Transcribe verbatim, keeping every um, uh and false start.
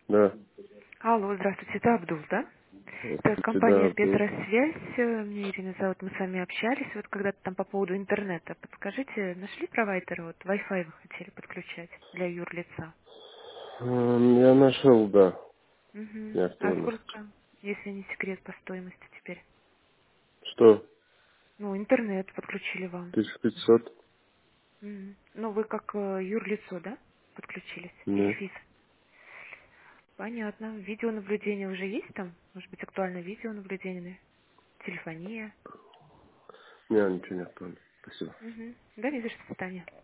Да. Алло, здравствуйте, это Абдул, да? Это Здравствуйте, да, компания Абдул. Петросвязь. э, Меня Ирина зовут, мы с вами общались вот когда-то там по поводу интернета. Подскажите, нашли провайдера? Вот Wi-Fi вы хотели подключать для юрлица. М, Я нашел, да. Угу. Не А актуально сейчас. сколько, если не секрет, по стоимости теперь? Что? Ну, интернет подключили вам. тысяча пятьсот? Мгм. Ну, вы как э, юрлицо, да? Подключились? Или Не. физ? Понятно. Видеонаблюдение уже есть там? Может быть, актуальное видеонаблюдение? Телефония? Не, ничего не актуально. Спасибо. Угу. Да, не за что, до свидания.